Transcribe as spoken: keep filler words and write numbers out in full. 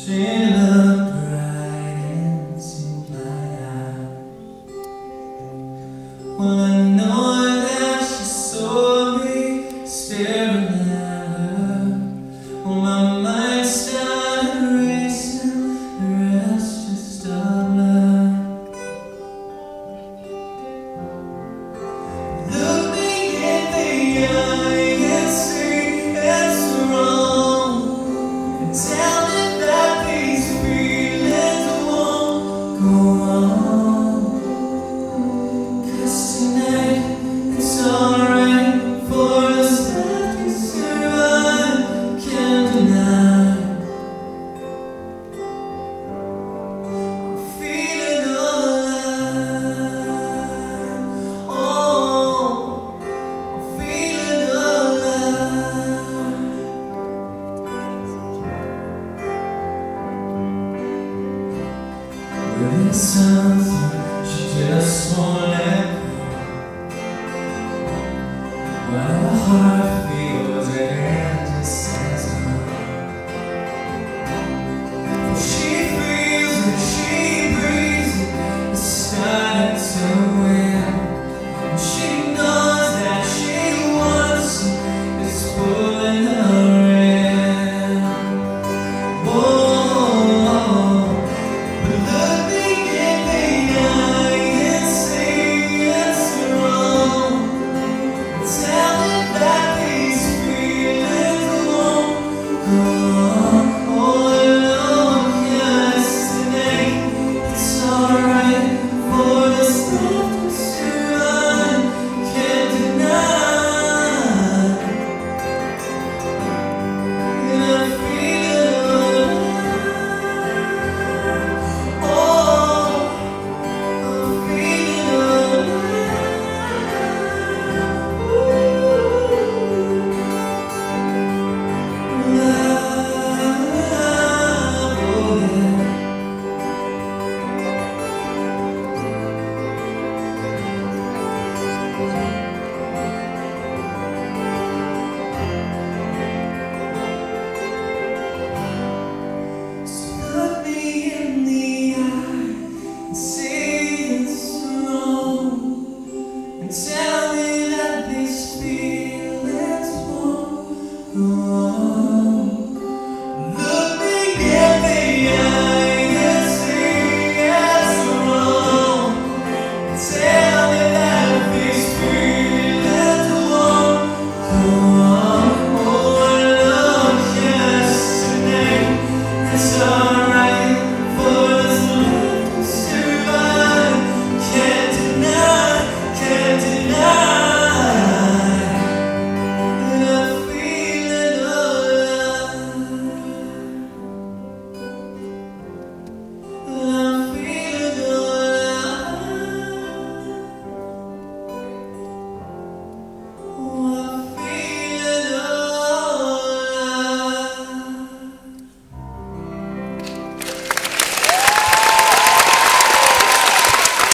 She looked right into my eyes. Well, I know that she saw me staring at her. Well, my mind started racing, the rest just stopped blur. Look me in the eye and see it's wrong, and tell me that these feelings won't go on. 'Cause tonight it's alright for us that we survive, can't deny. I'm feeling alive. Oh, I'm feeling alive. But there's something she just won't let go. What her heart feels, her hand just says no. She feels it, she breathes it, it's starting to win. And she knows that she wants it, it's pulling her in. Whoa, but look me in the eye and say it's wrong. Tell me that these feelings won't go on. Oh no, yes, tonight it's alright for us not to survive, can't deny. And I'm feeling alive. Oh, I'm feeling alive. Look me in the eye and say it's wrong, and tell me that these feelings won't go on.